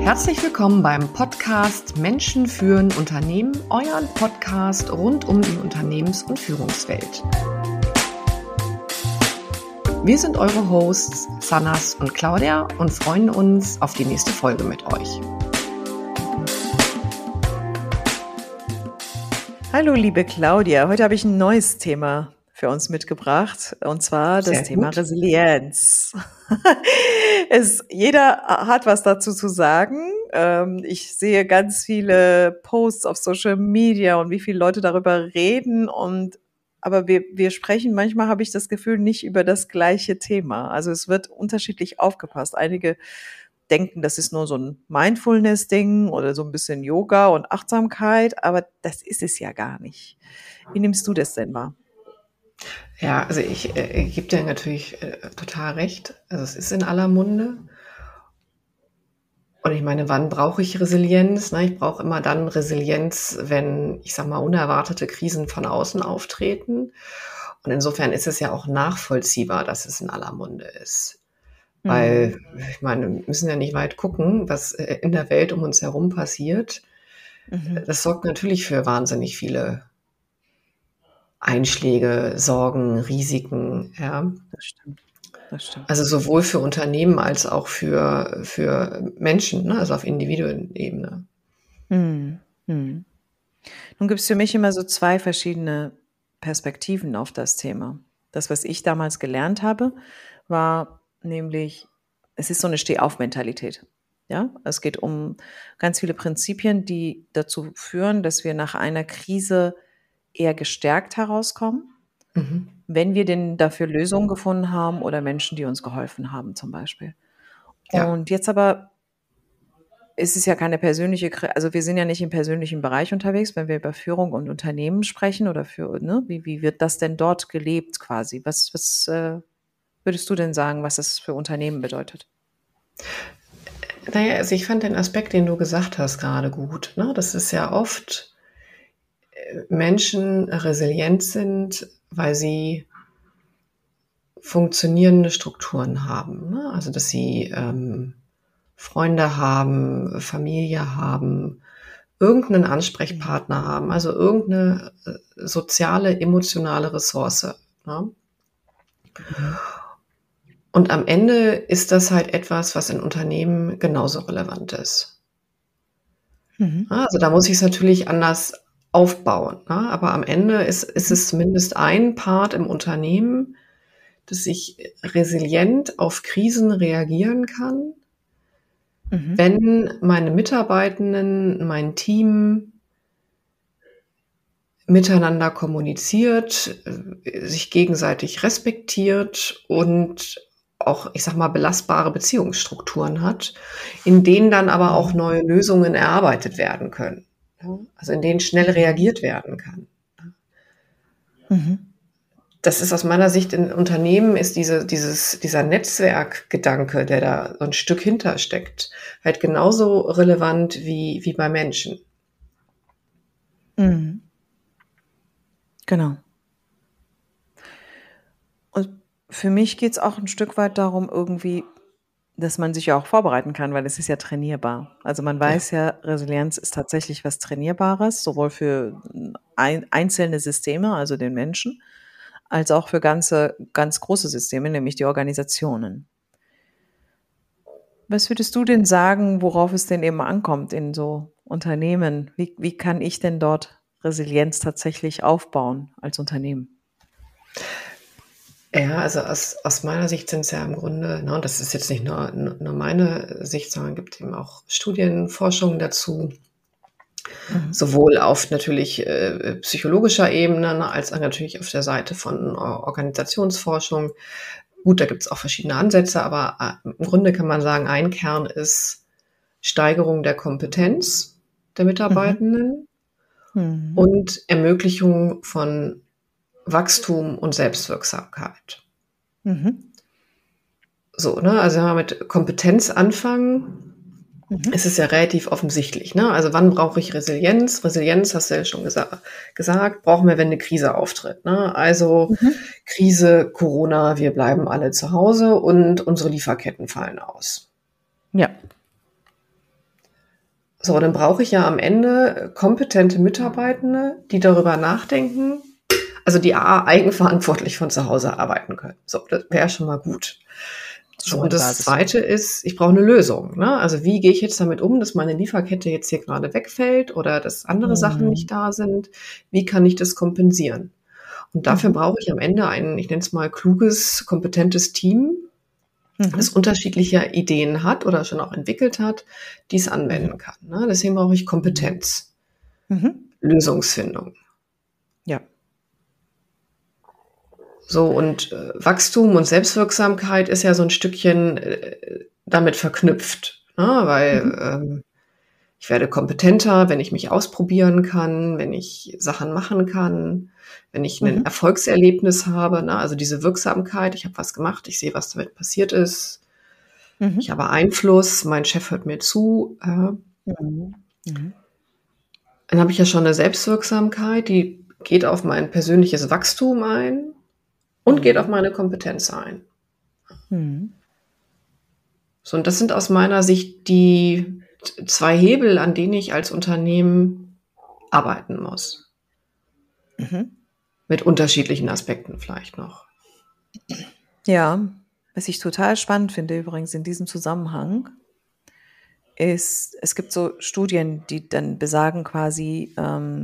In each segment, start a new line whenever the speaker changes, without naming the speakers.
Herzlich willkommen beim Podcast Menschen führen Unternehmen, euren Podcast rund um die Unternehmens- und Führungswelt. Wir sind eure Hosts Sanas und Claudia und freuen uns auf die nächste Folge mit euch.
Hallo liebe Claudia, heute habe ich ein neues Thema für uns mitgebracht, und zwar das Thema Resilienz. Jeder hat was dazu zu sagen. Ich sehe ganz viele Posts auf Social Media und wie viele Leute darüber reden, aber wir sprechen, manchmal habe ich das Gefühl, nicht über das gleiche Thema. Also es wird unterschiedlich aufgepasst. Einige denken, das ist nur so ein Mindfulness-Ding oder so ein bisschen Yoga und Achtsamkeit, aber das ist es ja gar nicht. Wie nimmst du das denn wahr?
Ja, also ich gebe dir natürlich total recht. Also es ist in aller Munde. Und ich meine, wann brauche ich Resilienz? Ich brauche immer dann Resilienz, wenn, ich sag mal, unerwartete Krisen von außen auftreten. Und insofern ist es ja auch nachvollziehbar, dass es in aller Munde ist. Weil, ich meine, wir müssen ja nicht weit gucken, was in der Welt um uns herum passiert. Das sorgt natürlich für wahnsinnig viele Einschläge, Sorgen, Risiken. Ja.
Das stimmt.
Also sowohl für Unternehmen als auch für Menschen, ne? Also auf Individuenebene.
Nun gibt es für mich immer so zwei verschiedene Perspektiven auf das Thema. Das, was ich damals gelernt habe, war nämlich, es ist so eine Steh-auf-Mentalität. Ja, es geht um ganz viele Prinzipien, die dazu führen, dass wir nach einer Krise eher gestärkt herauskommen, wenn wir denn dafür Lösungen gefunden haben oder Menschen, die uns geholfen haben, zum Beispiel. Ja. Und jetzt aber ist es ja keine persönliche, also wir sind ja nicht im persönlichen Bereich unterwegs, wenn wir über Führung und Unternehmen sprechen oder wie wird das denn dort gelebt quasi? Was würdest du denn sagen, was das für Unternehmen bedeutet?
Naja, also ich fand den Aspekt, den du gesagt hast, gerade gut. Ne? Das ist ja oft Menschen resilient sind, weil sie funktionierende Strukturen haben. Ne? Also dass sie Freunde haben, Familie haben, irgendeinen Ansprechpartner haben, also irgendeine soziale, emotionale Ressource. Ne? Und am Ende ist das halt etwas, was in Unternehmen genauso relevant ist. Also da muss ich es natürlich anders aufbauen. Ne? Aber am Ende ist es zumindest ein Part im Unternehmen, dass ich resilient auf Krisen reagieren kann, wenn meine Mitarbeitenden, mein Team miteinander kommuniziert, sich gegenseitig respektiert und auch, ich sag mal, belastbare Beziehungsstrukturen hat, in denen dann aber auch neue Lösungen erarbeitet werden können. Also in denen schnell reagiert werden kann. Das ist aus meiner Sicht in Unternehmen ist dieser Netzwerkgedanke, der da so ein Stück hintersteckt, halt genauso relevant wie bei Menschen.
Genau. Und für mich geht es auch ein Stück weit darum, irgendwie, dass man sich ja auch vorbereiten kann, weil es ist ja trainierbar. Also man weiß ja, Resilienz ist tatsächlich was Trainierbares, sowohl für einzelne Systeme, also den Menschen, als auch für ganz große Systeme, nämlich die Organisationen. Was würdest du denn sagen, worauf es denn eben ankommt in so Unternehmen? Wie kann ich denn dort Resilienz tatsächlich aufbauen als Unternehmen?
Ja, also aus meiner Sicht sind es ja im Grunde, und das ist jetzt nicht nur meine Sicht, sondern gibt eben auch Studienforschungen dazu, sowohl auf natürlich psychologischer Ebene als auch natürlich auf der Seite von Organisationsforschung. Gut, da gibt es auch verschiedene Ansätze, aber im Grunde kann man sagen, ein Kern ist Steigerung der Kompetenz der Mitarbeitenden und Ermöglichung von Wachstum und Selbstwirksamkeit. So, ne? Also wenn wir mit Kompetenz anfangen, ist es ja relativ offensichtlich. Ne? Also wann brauche ich Resilienz? Resilienz, hast du ja schon gesagt, brauchen wir, wenn eine Krise auftritt. Ne? Also Krise, Corona, wir bleiben alle zu Hause und unsere Lieferketten fallen aus.
Ja.
So, dann brauche ich ja am Ende kompetente Mitarbeitende, die darüber nachdenken, also die eigenverantwortlich von zu Hause arbeiten können. So, das wäre schon mal gut.
Das ist
So,
schon mal
und
die
das
Basis.
Zweite ist, ich brauche eine Lösung. Ne? Also wie gehe ich jetzt damit um, dass meine Lieferkette jetzt hier gerade wegfällt oder dass andere Sachen
Mhm.
nicht da sind? Wie kann ich das kompensieren? Und dafür
Mhm.
brauche ich am Ende ein, ich nenne es mal, kluges, kompetentes Team, das
Mhm.
unterschiedliche Ideen hat oder schon auch entwickelt hat, die es
Mhm.
anwenden kann. Ne? Deswegen brauche ich
Mhm.
Kompetenz,
Mhm.
Lösungsfindung.
Ja.
So, und Wachstum und Selbstwirksamkeit ist ja so ein Stückchen damit verknüpft, ne? Weil
Mhm.
ich werde kompetenter, wenn ich mich ausprobieren kann, wenn ich Sachen machen kann, wenn ich ein
Mhm.
Erfolgserlebnis habe, ne? Also diese Wirksamkeit, ich habe was gemacht, ich sehe, was damit passiert ist, ich
Mhm.
habe Einfluss, mein Chef hört mir zu.
Mhm. Mhm.
Dann habe ich ja schon eine Selbstwirksamkeit, die geht auf mein persönliches Wachstum ein und geht auf
Mhm.
meine Kompetenz ein.
Mhm.
So, und das sind aus meiner Sicht die zwei Hebel, an denen ich als Unternehmen arbeiten muss.
Mhm.
Mit unterschiedlichen Aspekten vielleicht noch.
Ja, was ich total spannend finde übrigens in diesem Zusammenhang, ist, es gibt so Studien, die dann besagen quasi,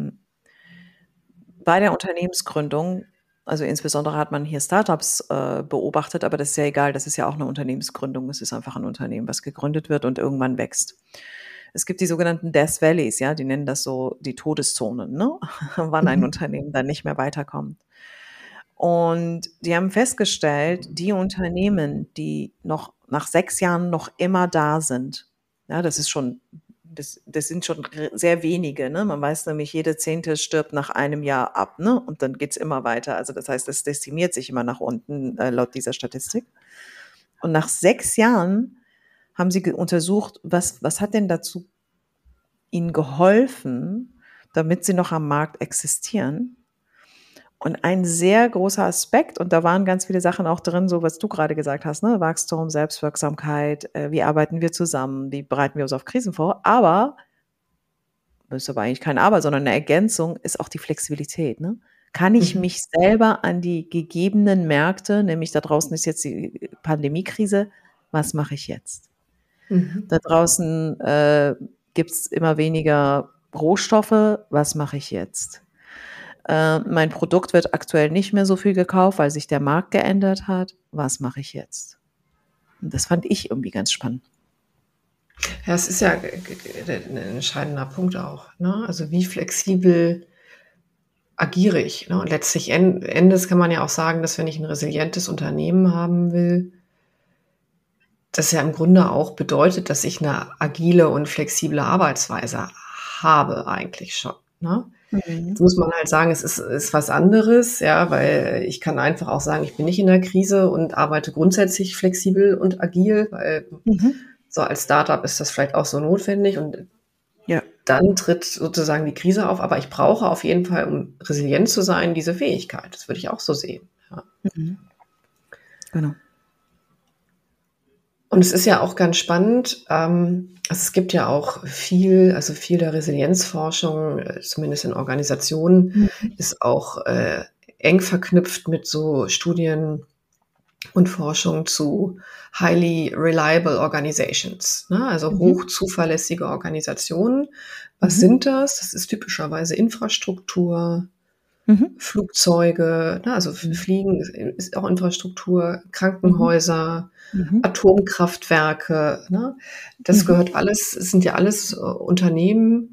bei der Unternehmensgründung, also insbesondere hat man hier Startups beobachtet, aber das ist ja egal, das ist ja auch eine Unternehmensgründung. Es ist einfach ein Unternehmen, was gegründet wird und irgendwann wächst. Es gibt die sogenannten Death Valleys, ja, die nennen das so die Todeszonen, ne? Wann ein
Mhm.
Unternehmen dann nicht mehr weiterkommt. Und die haben festgestellt, die Unternehmen, die noch nach 6 Jahren noch immer da sind, ja, das sind schon sehr wenige. Ne? Man weiß nämlich, jede 10. stirbt nach einem Jahr ab, ne? Und dann geht's immer weiter. Also das heißt, es dezimiert sich immer nach unten, laut dieser Statistik. Und nach 6 Jahren haben sie untersucht, was hat denn dazu ihnen geholfen, damit sie noch am Markt existieren? Und ein sehr großer Aspekt, und da waren ganz viele Sachen auch drin, so was du gerade gesagt hast, ne? Wachstum, Selbstwirksamkeit, wie arbeiten wir zusammen, wie bereiten wir uns auf Krisen vor, aber, das ist aber eigentlich kein Aber, sondern eine Ergänzung, ist auch die Flexibilität. Ne? Kann ich
Mhm.
mich selber an die gegebenen Märkte, nämlich da draußen ist jetzt die Pandemiekrise, was mache ich jetzt?
Mhm.
Da draußen gibt es immer weniger Rohstoffe, was mache ich jetzt? Mein Produkt wird aktuell nicht mehr so viel gekauft, weil sich der Markt geändert hat. Was mache ich jetzt? Und das fand ich irgendwie ganz spannend.
Ja, es ist ja ein entscheidender Punkt auch. Ne? Also wie flexibel agiere ich? Ne? Und letztlich Endes kann man ja auch sagen, dass wenn ich ein resilientes Unternehmen haben will, das ja im Grunde auch bedeutet, dass ich eine agile und flexible Arbeitsweise habe eigentlich schon. Ne? Jetzt
Mhm.
muss man halt sagen, ist was anderes, ja, weil ich kann einfach auch sagen, ich bin nicht in der Krise und arbeite grundsätzlich flexibel und agil, weil
Mhm.
so als Startup ist das vielleicht auch so notwendig und
Ja.
dann tritt sozusagen die Krise auf. Aber ich brauche auf jeden Fall, um resilient zu sein, diese Fähigkeit. Das würde ich auch so sehen. Ja.
Mhm. Genau.
Und es ist ja auch ganz spannend. Also es gibt ja auch viel der Resilienzforschung, zumindest in Organisationen,
Mhm.
ist auch eng verknüpft mit so Studien und Forschung zu highly reliable organizations, ne? Also
Mhm.
hoch zuverlässige Organisationen. Was
Mhm.
sind das? Das ist typischerweise Infrastruktur,
Mhm.
Flugzeuge, ne? Also
Mhm.
Fliegen ist auch Infrastruktur,
Mhm.
Krankenhäuser,
Mhm.
Atomkraftwerke, ne? Das
Mhm.
gehört alles, es sind ja alles Unternehmen,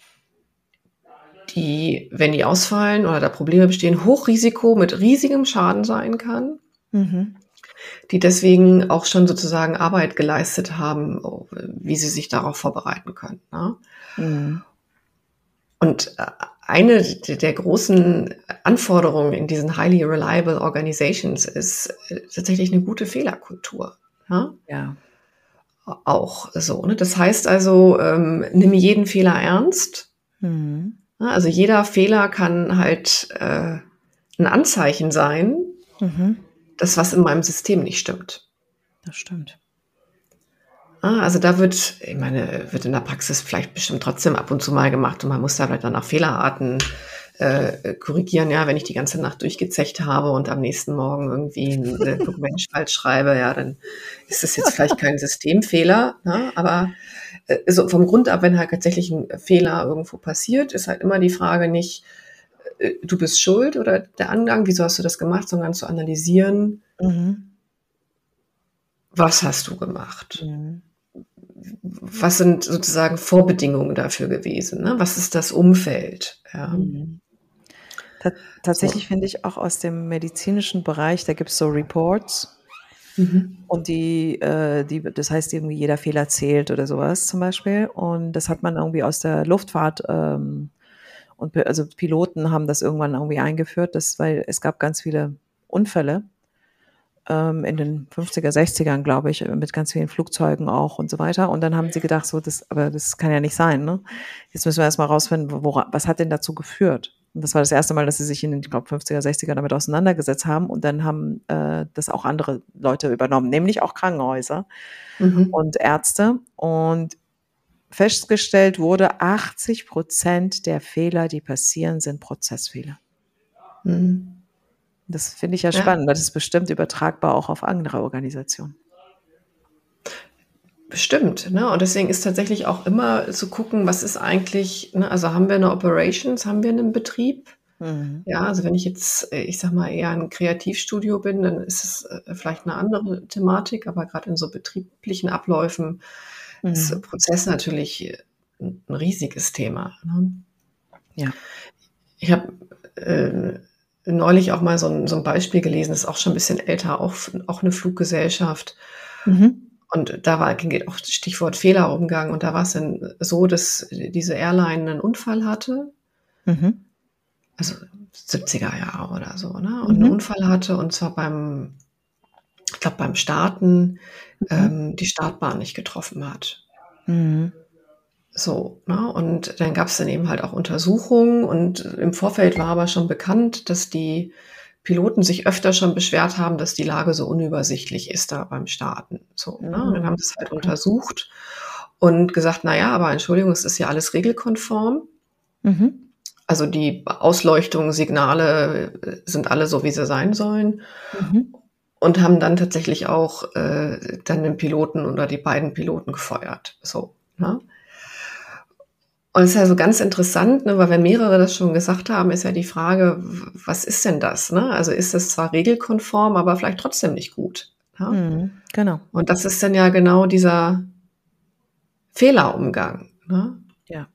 die, wenn die ausfallen oder da Probleme bestehen, Hochrisiko mit riesigem Schaden sein kann,
Mhm.
die deswegen auch schon sozusagen Arbeit geleistet haben, wie sie sich darauf vorbereiten können. Ne?
Mhm.
Und eine der großen Anforderungen in diesen highly reliable organizations ist tatsächlich eine gute Fehlerkultur. Ja?
Ja.
Auch so. Ne? Das heißt also, nimm jeden Fehler ernst.
Mhm.
Ne? Also jeder Fehler kann halt ein Anzeichen sein,
Mhm.
dass was in meinem System nicht stimmt.
Das stimmt.
Also da ich meine, wird in der Praxis vielleicht bestimmt trotzdem ab und zu mal gemacht und man muss da vielleicht dann auch Fehlerarten korrigieren. Ja, wenn ich die ganze Nacht durchgezecht habe und am nächsten Morgen irgendwie ein Dokument falsch schreibe, ja, dann ist das jetzt vielleicht kein Systemfehler, ne? Aber so vom Grund ab, wenn halt tatsächlich ein Fehler irgendwo passiert, ist halt immer die Frage nicht, du bist schuld oder der Angang, wieso hast du das gemacht, sondern zu analysieren, was hast du gemacht? Was sind sozusagen Vorbedingungen dafür gewesen? Ne? Was ist das Umfeld? Ja.
Tatsächlich
So.
finde ich auch aus dem medizinischen Bereich, da gibt es so Reports und das heißt irgendwie jeder Fehler zählt oder sowas zum Beispiel. Und das hat man irgendwie aus der Luftfahrt also Piloten haben das irgendwann irgendwie eingeführt, weil es gab ganz viele Unfälle in den 50er, 60ern, glaube ich, mit ganz vielen Flugzeugen auch und so weiter. Und dann haben sie gedacht, aber das kann ja nicht sein, ne? Jetzt müssen wir erstmal rausfinden, was hat denn dazu geführt? Und das war das erste Mal, dass sie sich in den, ich glaube, 50er, 60er damit auseinandergesetzt haben. Und dann haben das auch andere Leute übernommen, nämlich auch Krankenhäuser und Ärzte. Und festgestellt wurde, 80% der Fehler, die passieren, sind Prozessfehler. Das finde ich ja spannend, weil das ist bestimmt übertragbar auch auf andere Organisationen.
Bestimmt, ne? Und deswegen ist tatsächlich auch immer zu gucken, was ist eigentlich, ne? Also haben wir eine Operations, haben wir einen Betrieb? Ja, also wenn ich jetzt, ich sag mal, eher ein Kreativstudio bin, dann ist es vielleicht eine andere Thematik, aber gerade in so betrieblichen Abläufen ist Prozess natürlich ein riesiges Thema. Ne?
Ja.
Ich habe neulich auch mal so ein Beispiel gelesen, ist auch schon ein bisschen älter, auch eine Fluggesellschaft. Und ging auch Stichwort Fehlerumgang. Und da war es dann so, dass diese Airline einen Unfall hatte. Also 70er Jahre oder so, ne? Und einen Unfall hatte, und zwar ich glaube, beim Starten die Startbahn nicht getroffen hat. So, ne? Und dann gab es dann eben halt auch Untersuchungen, und im Vorfeld war aber schon bekannt, dass die Piloten sich öfter schon beschwert haben, dass die Lage so unübersichtlich ist da beim Starten. So, ne? Und dann haben sie es halt untersucht und gesagt, na ja, aber Entschuldigung, es ist ja alles regelkonform. Also die Ausleuchtung, Signale sind alle so, wie sie sein sollen. Und haben dann tatsächlich auch dann den Piloten oder die beiden Piloten gefeuert. So, ne? Und es ist ja so ganz interessant, ne, weil wenn mehrere das schon gesagt haben, ist ja die Frage, was ist denn das? Ne? Also ist das zwar regelkonform, aber vielleicht trotzdem nicht gut. Ja?
Genau.
Und das ist dann ja genau dieser Fehlerumgang. Ne?
Ja.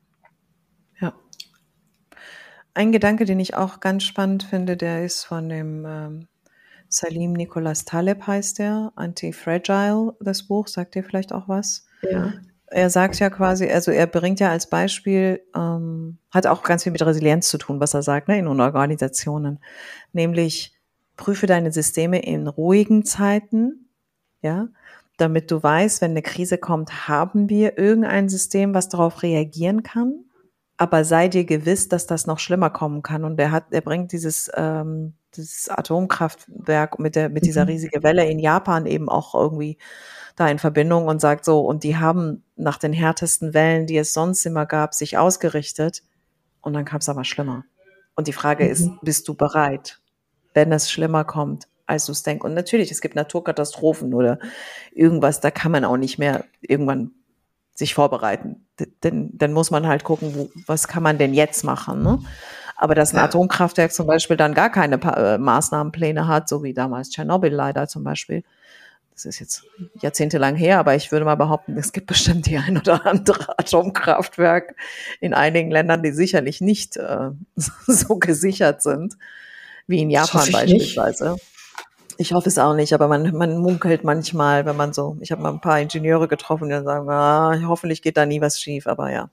Ein Gedanke, den ich auch ganz spannend finde, der ist von dem Salim Nicholas Taleb, heißt der, Anti-Fragile, das Buch, sagt dir vielleicht auch was?
Ja.
Er sagt ja quasi, also er bringt ja als Beispiel, hat auch ganz viel mit Resilienz zu tun, was er sagt, ne, in Organisationen. Nämlich, prüfe deine Systeme in ruhigen Zeiten, ja, damit du weißt, wenn eine Krise kommt, haben wir irgendein System, was darauf reagieren kann, aber sei dir gewiss, dass das noch schlimmer kommen kann. Und er bringt dieses Atomkraftwerk mit dieser riesigen Welle in Japan eben auch irgendwie da in Verbindung und sagt so, und die haben nach den härtesten Wellen, die es sonst immer gab, sich ausgerichtet, und dann kam es aber schlimmer. Und die Frage ist, bist du bereit, wenn es schlimmer kommt, als du es denkst? Und natürlich, es gibt Naturkatastrophen oder irgendwas, da kann man auch nicht mehr irgendwann sich vorbereiten. Dann muss man halt gucken, was kann man denn jetzt machen, ne? Aber dass ein Atomkraftwerk zum Beispiel dann gar keine Maßnahmenpläne hat, so wie damals Tschernobyl leider zum Beispiel, das ist jetzt jahrzehntelang her, aber ich würde mal behaupten, es gibt bestimmt die ein oder andere Atomkraftwerk in einigen Ländern, die sicherlich nicht so gesichert sind, wie in Japan beispielsweise. Ich hoffe es auch nicht, aber man munkelt manchmal, ich habe mal ein paar Ingenieure getroffen, die dann sagen, hoffentlich geht da nie was schief, aber ja.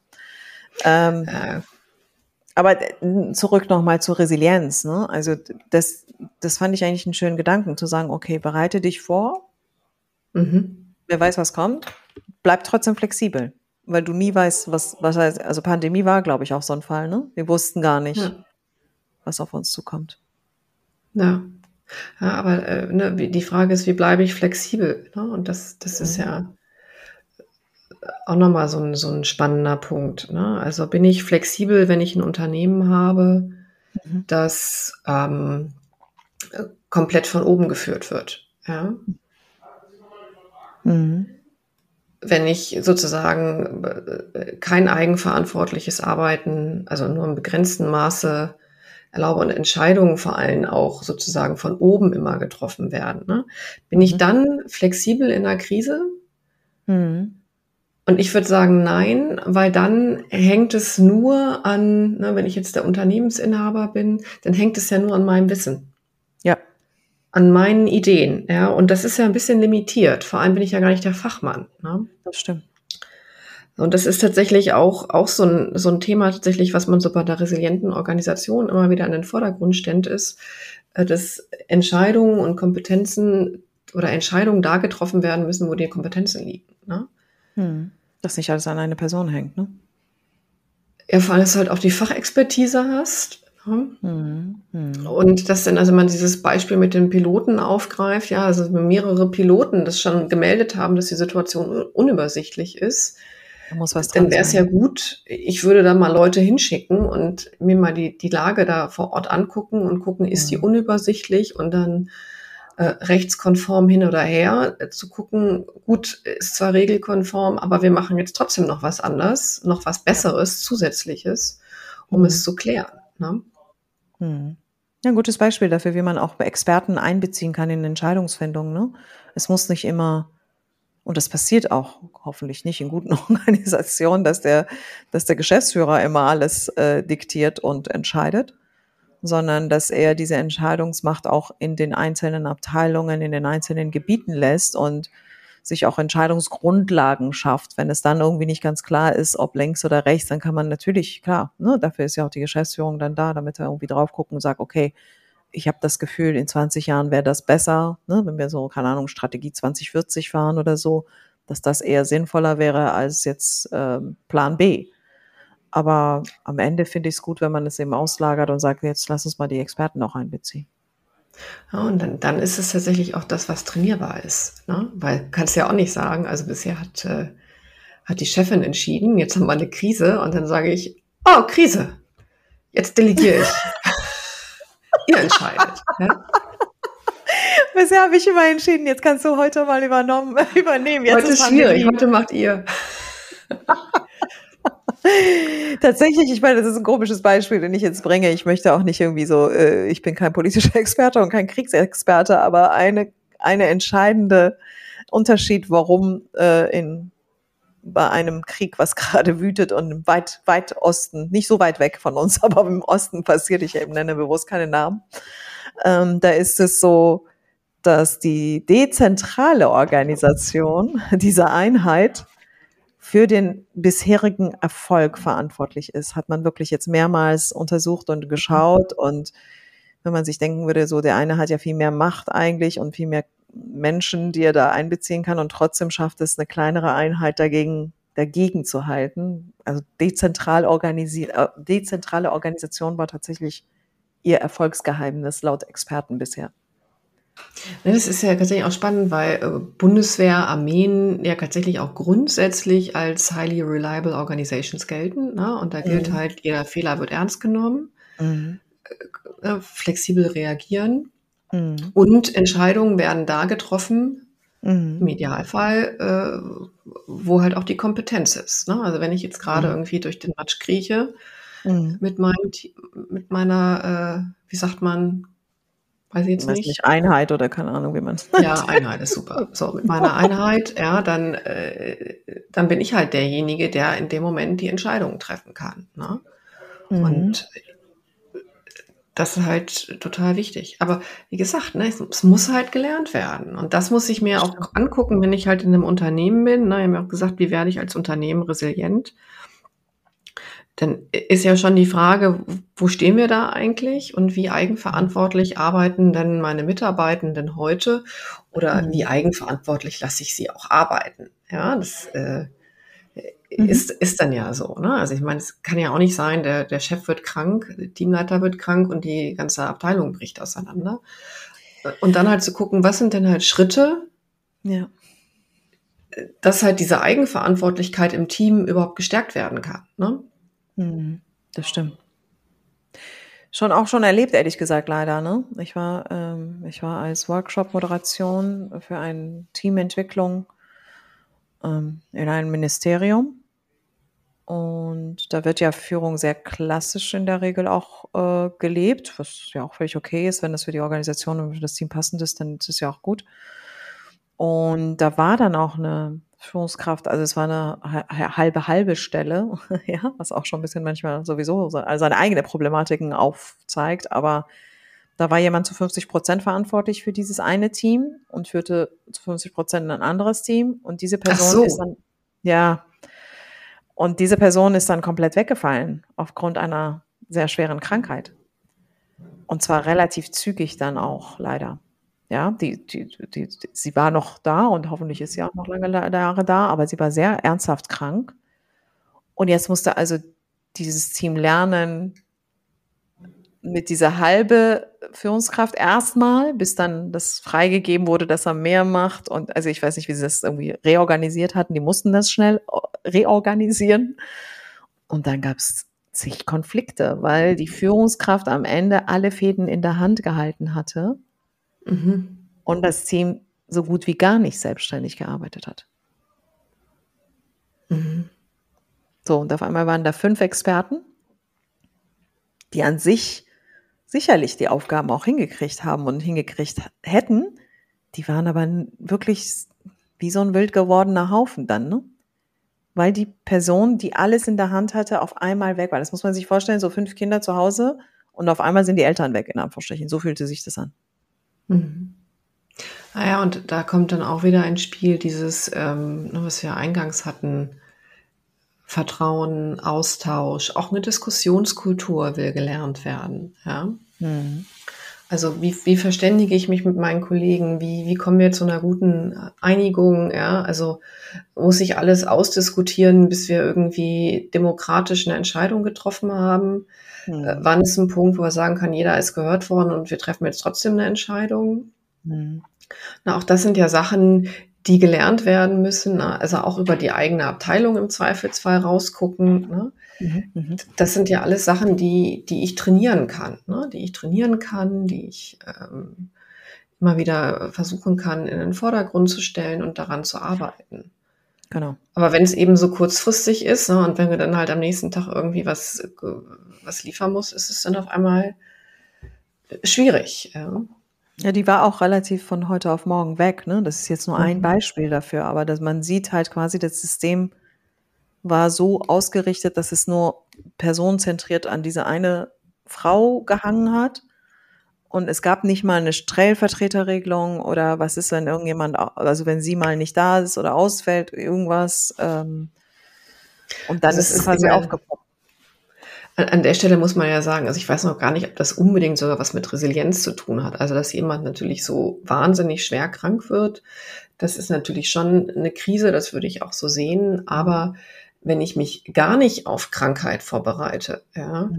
Aber zurück nochmal zur Resilienz, ne? Also das fand ich eigentlich einen schönen Gedanken, zu sagen, okay, bereite dich vor, wer weiß, was kommt, bleib trotzdem flexibel, weil du nie weißt, was heißt, also Pandemie war, glaube ich, auch so ein Fall, ne? Wir wussten gar nicht, was auf uns zukommt.
Ja. Ja, aber ne, die Frage ist, wie bleibe ich flexibel? Ne? Und das ist ja auch nochmal so ein spannender Punkt, ne? Also, bin ich flexibel, wenn ich ein Unternehmen habe,
Mhm.
das, komplett von oben geführt wird, ja?
Mhm.
Wenn ich sozusagen, kein eigenverantwortliches Arbeiten, also nur im begrenzten Maße erlaube und Entscheidungen vor allem auch sozusagen von oben immer getroffen werden, ne? Bin ich
Mhm.
dann flexibel in der Krise?
Mhm.
Und ich würde sagen, nein, weil dann hängt es nur an, ne, wenn ich jetzt der Unternehmensinhaber bin, dann hängt es ja nur an meinem Wissen,
Ja,
an meinen Ideen, ja. Und das ist ja ein bisschen limitiert. Vor allem bin ich ja gar nicht der Fachmann, ne?
das stimmt.
Und das ist tatsächlich auch so ein Thema tatsächlich, was man so bei der resilienten Organisation immer wieder in den Vordergrund stellt, ist, dass Entscheidungen und Kompetenzen oder Entscheidungen da getroffen werden müssen, wo die Kompetenzen liegen, ne?
Mhm. Dass nicht alles an eine Person hängt, ne?
Ja, vor allem, dass du halt auch die Fachexpertise hast, ne?
Mhm. Mhm.
Und dass dann, also man dieses Beispiel mit den Piloten aufgreift, ja, also wenn mehrere Piloten das schon gemeldet haben, dass die Situation unübersichtlich ist,
Da muss was
dann
dran
wäre es ja
sein.
gut, ich würde da mal Leute hinschicken und mir mal die Lage da vor Ort angucken und gucken, ist die
Mhm.
unübersichtlich und dann rechtskonform hin oder her, zu gucken, gut, ist zwar regelkonform, aber wir machen jetzt trotzdem noch was anderes, noch was
Ja.
Besseres, Zusätzliches, um es
Mhm.
zu klären, ne?
Mhm. Ja, 'n gutes Beispiel dafür, wie man auch Experten einbeziehen kann in Entscheidungsfindung, ne? Es muss nicht immer und das passiert auch hoffentlich nicht in guten Organisationen, dass der Geschäftsführer immer alles, diktiert und entscheidet, sondern dass er diese Entscheidungsmacht auch in den einzelnen Abteilungen, in den einzelnen Gebieten lässt und sich auch Entscheidungsgrundlagen schafft. Wenn es dann irgendwie nicht ganz klar ist, ob links oder rechts, dann kann man natürlich, klar, ne, dafür ist ja auch die Geschäftsführung dann da, damit er irgendwie drauf gucken und sagt, okay, ich habe das Gefühl, in 20 Jahren wäre das besser, ne, wenn wir so, keine Ahnung, Strategie 2040 fahren oder so, dass das eher sinnvoller wäre als jetzt Plan B. Aber am Ende finde ich es gut, wenn man es eben auslagert und sagt, jetzt lass uns mal die Experten auch einbeziehen.
Ja, und dann ist es tatsächlich auch das, was trainierbar ist, ne? Weil kannst ja auch nicht sagen, also bisher hat die Chefin entschieden, jetzt haben wir eine Krise und dann sage ich, oh, Krise, jetzt delegiere ich. Ihr entscheidet, ja?
Bisher habe ich immer entschieden, jetzt kannst du heute mal übernehmen, jetzt
Heute
ist
ist schwierig,
Pandemie.
heute macht ihr.
Tatsächlich, ich meine, das ist ein komisches Beispiel, den ich jetzt bringe. Ich möchte auch nicht irgendwie so, ich bin kein politischer Experte und kein Kriegsexperte, aber eine entscheidende Unterschied, warum bei einem Krieg, was gerade wütet und im weit Osten, nicht so weit weg von uns, aber im Osten passiert, ich eben nenne bewusst keine Namen, da ist es so, dass die dezentrale Organisation dieser Einheit für den bisherigen Erfolg verantwortlich ist. Hat man wirklich jetzt mehrmals untersucht und geschaut. Und wenn man sich denken würde, so der eine hat ja viel mehr Macht eigentlich und viel mehr Menschen, die er da einbeziehen kann und trotzdem schafft es eine kleinere Einheit dagegen zu halten. Also dezentrale Organisation war tatsächlich ihr Erfolgsgeheimnis laut Experten bisher.
Ne, das ist ja tatsächlich auch spannend, weil Bundeswehr, Armeen ja tatsächlich auch grundsätzlich als highly reliable organizations gelten, ne? Und da gilt
Mhm.
halt, jeder Fehler wird ernst genommen,
Mhm.
flexibel reagieren
Mhm.
und Entscheidungen werden da getroffen, im
Mhm.
Idealfall, wo halt auch die Kompetenz ist, ne? Also wenn ich jetzt gerade
Mhm.
irgendwie durch den Matsch krieche
Mhm.
mit meiner, wie sagt man, weiß ich jetzt
Weiß
nicht.
nicht, Einheit oder keine Ahnung, wie man es
Ja,
nennt.
Einheit ist super. So, mit meiner Einheit, ja, dann bin ich halt derjenige, der in dem Moment die Entscheidungen treffen kann, ne?
Mhm.
Und das ist halt total wichtig. Aber wie gesagt, ne, es muss halt gelernt werden. Und das muss ich mir auch
Stimmt.
angucken, wenn ich halt in einem Unternehmen bin, ne? Ich habe ja auch gesagt, wie werde ich als Unternehmen resilient? Dann ist ja schon die Frage, wo stehen wir da eigentlich und wie eigenverantwortlich arbeiten denn meine Mitarbeitenden heute oder wie
Mhm.
eigenverantwortlich lasse ich sie auch arbeiten? Ja, das
Mhm.
ist dann ja so, ne? Also ich meine, es kann ja auch nicht sein, der Chef wird krank, der Teamleiter wird krank und die ganze Abteilung bricht auseinander. Und dann halt zu gucken, was sind denn halt Schritte,
Ja.
dass halt diese Eigenverantwortlichkeit im Team überhaupt gestärkt werden kann, ne?
Das stimmt. Schon erlebt, ehrlich gesagt, leider, ne? Ich war als Workshop-Moderation für eine Teamentwicklung in einem Ministerium. Und da wird ja Führung sehr klassisch in der Regel auch gelebt, was ja auch völlig okay ist. Wenn das für die Organisation und für das Team passend ist, dann ist es ja auch gut. Und da war dann auch eine Führungskraft, also es war eine halbe Stelle, ja, was auch schon ein bisschen manchmal sowieso seine eigene Problematiken aufzeigt. Aber da war jemand zu 50% verantwortlich für dieses eine Team und führte zu 50% ein anderes Team. Und diese
Ach
Person ist
so.
dann, ja, und diese Person ist dann komplett weggefallen aufgrund einer sehr schweren Krankheit. Und zwar relativ zügig dann auch, leider. Ja, sie war noch da und hoffentlich ist sie auch noch lange Jahre da, aber sie war sehr ernsthaft krank. Und jetzt musste also dieses Team lernen, mit dieser halbe Führungskraft erstmal, bis dann das freigegeben wurde, dass er mehr macht. Und also ich weiß nicht, wie sie das irgendwie reorganisiert hatten. Die mussten das schnell reorganisieren. Und dann gab es zig Konflikte, weil die Führungskraft am Ende alle Fäden in der Hand gehalten hatte und das Team so gut wie gar nicht selbstständig gearbeitet hat. So, und auf einmal waren da 5 Experten, die an sich sicherlich die Aufgaben auch hingekriegt haben und hingekriegt hätten. Die waren aber wirklich wie so ein wild gewordener Haufen dann, ne? Weil die Person, die alles in der Hand hatte, auf einmal weg war. Das muss man sich vorstellen, so 5 Kinder zu Hause und auf einmal sind die Eltern weg, in Anführungsstrichen. So fühlte sich das an.
Naja, und da kommt dann auch wieder ins Spiel dieses, was wir eingangs hatten, Vertrauen, Austausch, auch eine Diskussionskultur will gelernt werden, ja. Also wie verständige ich mich mit meinen Kollegen? Wie kommen wir zu einer guten Einigung? Ja, also muss ich alles ausdiskutieren, bis wir irgendwie demokratisch eine Entscheidung getroffen haben? Wann ist ein Punkt, wo wir sagen kann, jeder ist gehört worden und wir treffen jetzt trotzdem eine Entscheidung? Na, auch das sind ja Sachen, die gelernt werden müssen. Also auch über die eigene Abteilung im Zweifelsfall rausgucken. Ne? Das sind ja alles Sachen, die ich trainieren kann, ne? Die ich immer wieder versuchen kann, in den Vordergrund zu stellen und daran zu arbeiten.
Genau.
Aber wenn es eben so kurzfristig ist, ne, und wenn wir dann halt am nächsten Tag irgendwie was liefern muss, ist es dann auf einmal schwierig.
Ja, die war auch relativ von heute auf morgen weg, ne? Das ist jetzt nur ein Beispiel dafür, aber dass man sieht halt quasi, das System war so ausgerichtet, dass es nur personenzentriert an diese eine Frau gehangen hat. Und es gab nicht mal eine Stellvertreterregelung oder was ist, wenn irgendjemand, also wenn sie mal nicht da ist oder ausfällt, irgendwas. Und dann
Also
ist es quasi aufgepoppt.
An der Stelle muss man ja sagen, also ich weiß noch gar nicht, ob das unbedingt sogar was mit Resilienz zu tun hat. Also dass jemand natürlich so wahnsinnig schwer krank wird, das ist natürlich schon eine Krise, das würde ich auch so sehen. Aber wenn ich mich gar nicht auf Krankheit vorbereite, ja.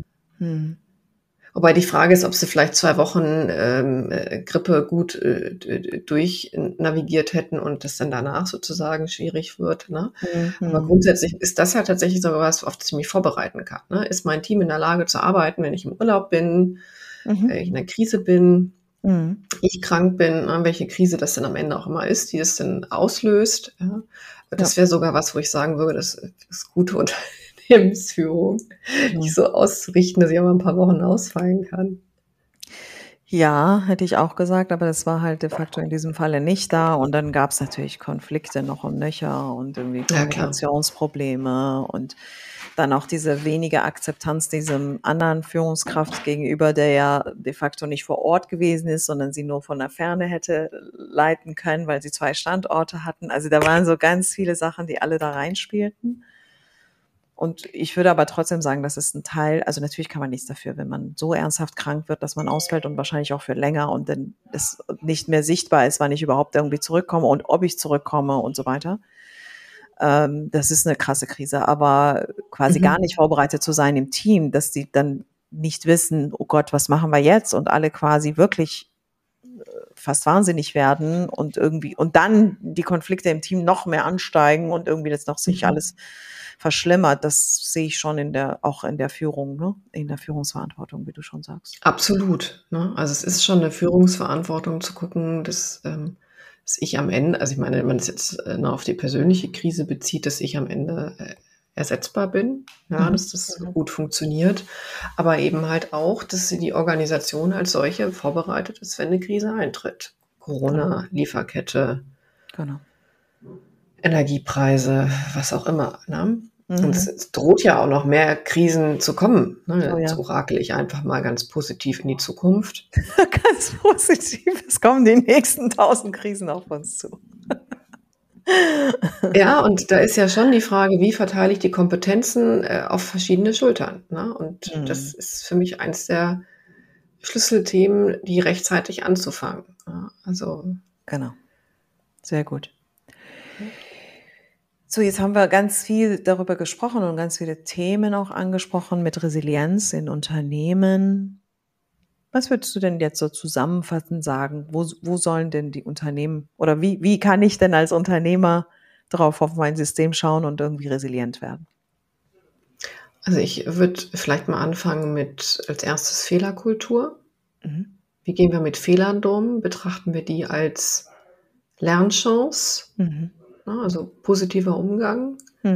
Wobei die Frage ist, ob sie vielleicht 2 Wochen Grippe gut durchnavigiert hätten und das dann danach sozusagen schwierig wird. Ne? Aber grundsätzlich ist das halt tatsächlich so was, auf das ich mich vorbereiten kann. Ne? Ist mein Team in der Lage zu arbeiten, wenn ich im Urlaub bin, wenn ich in einer Krise bin, ich krank bin, welche Krise das dann am Ende auch immer ist, die es dann auslöst. Ja? Das wäre sogar was, wo ich sagen würde, das ist gute Unternehmensführung, die so auszurichten, dass ich auch mal ein paar Wochen ausfallen kann.
Ja, hätte ich auch gesagt, aber das war halt de facto in diesem Falle nicht da. Und dann gab es natürlich Konflikte noch und nöcher und irgendwie Kommunikationsprobleme und dann auch diese wenige Akzeptanz diesem anderen Führungskraft gegenüber, der ja de facto nicht vor Ort gewesen ist, sondern sie nur von der Ferne hätte leiten können, weil sie 2 Standorte hatten. Also da waren so ganz viele Sachen, die alle da reinspielten. Und ich würde aber trotzdem sagen, das ist ein Teil, also natürlich kann man nichts dafür, wenn man so ernsthaft krank wird, dass man ausfällt und wahrscheinlich auch für länger und dann es nicht mehr sichtbar ist, wann ich überhaupt irgendwie zurückkomme und ob ich zurückkomme und so weiter. Das ist eine krasse Krise, aber quasi gar nicht vorbereitet zu sein im Team, dass die dann nicht wissen, oh Gott, was machen wir jetzt? Und alle quasi wirklich fast wahnsinnig werden und dann die Konflikte im Team noch mehr ansteigen und irgendwie das noch sich alles verschlimmert. Das sehe ich schon auch in der Führung, ne? In der Führungsverantwortung, wie du schon sagst.
Absolut, ne? Also, es ist schon eine Führungsverantwortung zu gucken, dass ich am Ende, also ich meine, wenn man es jetzt auf die persönliche Krise bezieht, dass ich am Ende ersetzbar bin, ja, dass das gut funktioniert, aber eben halt auch, dass die Organisation als solche vorbereitet ist, wenn eine Krise eintritt. Corona, Lieferkette,
Genau.
Energiepreise, was auch immer, ne? Und es droht ja auch noch mehr Krisen zu kommen. Ne?
Oh ja.
So rakel ich einfach mal ganz positiv in die Zukunft.
Ganz positiv. Es kommen die nächsten 1000 Krisen auf uns zu.
Ja, und da ist ja schon die Frage, wie verteile ich die Kompetenzen auf verschiedene Schultern, ne? Und das ist für mich eins der Schlüsselthemen, die rechtzeitig anzufangen. Ja, also
Genau. Sehr gut. So, jetzt haben wir ganz viel darüber gesprochen und ganz viele Themen auch angesprochen mit Resilienz in Unternehmen. Was würdest du denn jetzt so zusammenfassend sagen? Wo sollen denn die Unternehmen oder wie kann ich denn als Unternehmer drauf auf mein System schauen und irgendwie resilient werden?
Also ich würde vielleicht mal anfangen mit als erstes Fehlerkultur. Wie gehen wir mit Fehlern um? Betrachten wir die als Lernchance? Also positiver Umgang,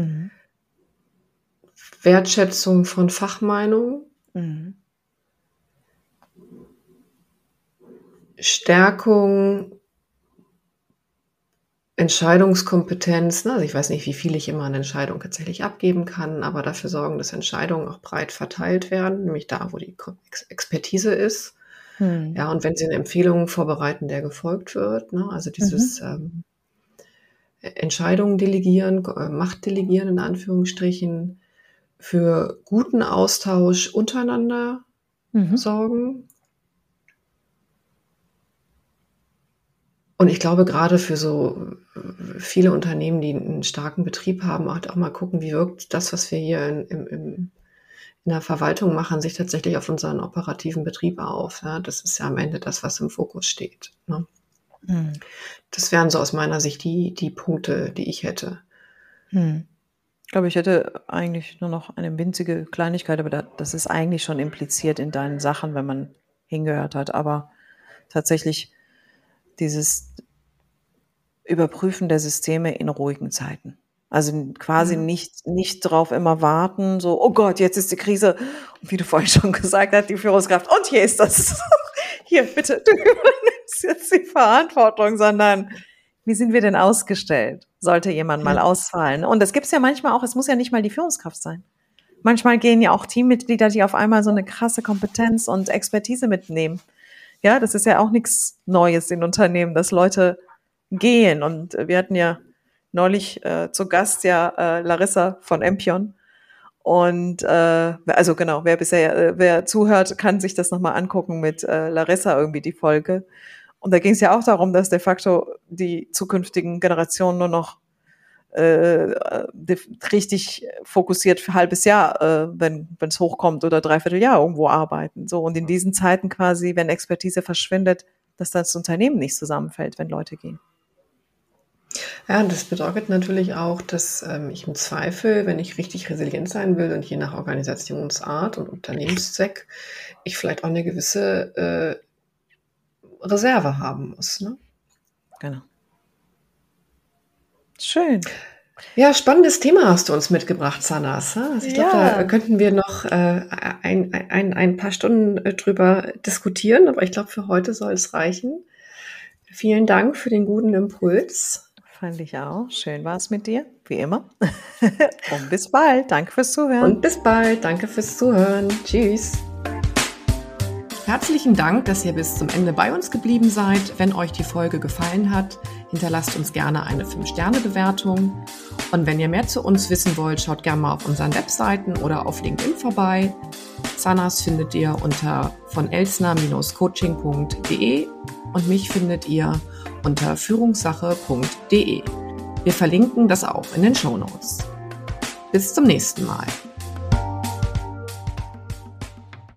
Wertschätzung von Fachmeinung, Stärkung, Entscheidungskompetenz. Also ich weiß nicht, wie viel ich immer an Entscheidungen tatsächlich abgeben kann, aber dafür sorgen, dass Entscheidungen auch breit verteilt werden, nämlich da, wo die Expertise ist. Ja, und wenn Sie eine Empfehlung vorbereiten, der gefolgt wird, ne? Also dieses Entscheidungen delegieren, Macht delegieren in Anführungsstrichen, für guten Austausch untereinander sorgen. Und ich glaube, gerade für so viele Unternehmen, die einen starken Betrieb haben, auch mal gucken, wie wirkt das, was wir hier in der Verwaltung machen, sich tatsächlich auf unseren operativen Betrieb auf. Ja? Das ist ja am Ende das, was im Fokus steht. Ne? Das wären so aus meiner Sicht die Punkte, die ich hätte.
Ich glaube, ich hätte eigentlich nur noch eine winzige Kleinigkeit, aber das ist eigentlich schon impliziert in deinen Sachen, wenn man hingehört hat. Aber tatsächlich dieses Überprüfen der Systeme in ruhigen Zeiten. Also quasi nicht drauf immer warten, so, oh Gott, jetzt ist die Krise. Und wie du vorhin schon gesagt hast, die Führungskraft, und hier ist das. Hier, bitte, du übernimmst jetzt die Verantwortung, sondern wie sind wir denn ausgestellt? Sollte jemand mal ausfallen? Und das gibt's ja manchmal auch, es muss ja nicht mal die Führungskraft sein. Manchmal gehen ja auch Teammitglieder, die auf einmal so eine krasse Kompetenz und Expertise mitnehmen. Ja, das ist ja auch nichts Neues in Unternehmen, dass Leute gehen. Und wir hatten ja neulich zu Gast Larissa von Empion. Und also genau, wer zuhört, kann sich das nochmal angucken mit Larissa irgendwie die Folge. Und da ging es ja auch darum, dass de facto die zukünftigen Generationen nur noch richtig fokussiert für ein halbes Jahr, wenn es hochkommt, oder Dreivierteljahr irgendwo arbeiten. So, und in diesen Zeiten quasi, wenn Expertise verschwindet, dass das Unternehmen nicht zusammenfällt, wenn Leute gehen.
Ja, und das bedeutet natürlich auch, dass ich im Zweifel, wenn ich richtig resilient sein will und je nach Organisationsart und Unternehmenszweck, ich vielleicht auch eine gewisse Reserve haben muss. Ne?
Genau. Schön.
Ja, spannendes Thema hast du uns mitgebracht, Sanas. Also ich glaube, da könnten wir noch ein paar Stunden drüber diskutieren, aber ich glaube, für heute soll es reichen. Vielen Dank für den guten Impuls.
Fand ich auch. Schön war es mit dir, wie immer. Und bis bald. Danke fürs Zuhören.
Und bis bald. Danke fürs Zuhören. Tschüss. Herzlichen Dank, dass ihr bis zum Ende bei uns geblieben seid. Wenn euch die Folge gefallen hat, hinterlasst uns gerne eine 5-Sterne-Bewertung. Und wenn ihr mehr zu uns wissen wollt, schaut gerne mal auf unseren Webseiten oder auf LinkedIn vorbei. Sanas findet ihr unter vonelsner-coaching.de und mich findet ihr unter führungssache.de. Wir verlinken das auch in den Shownotes. Bis zum nächsten Mal.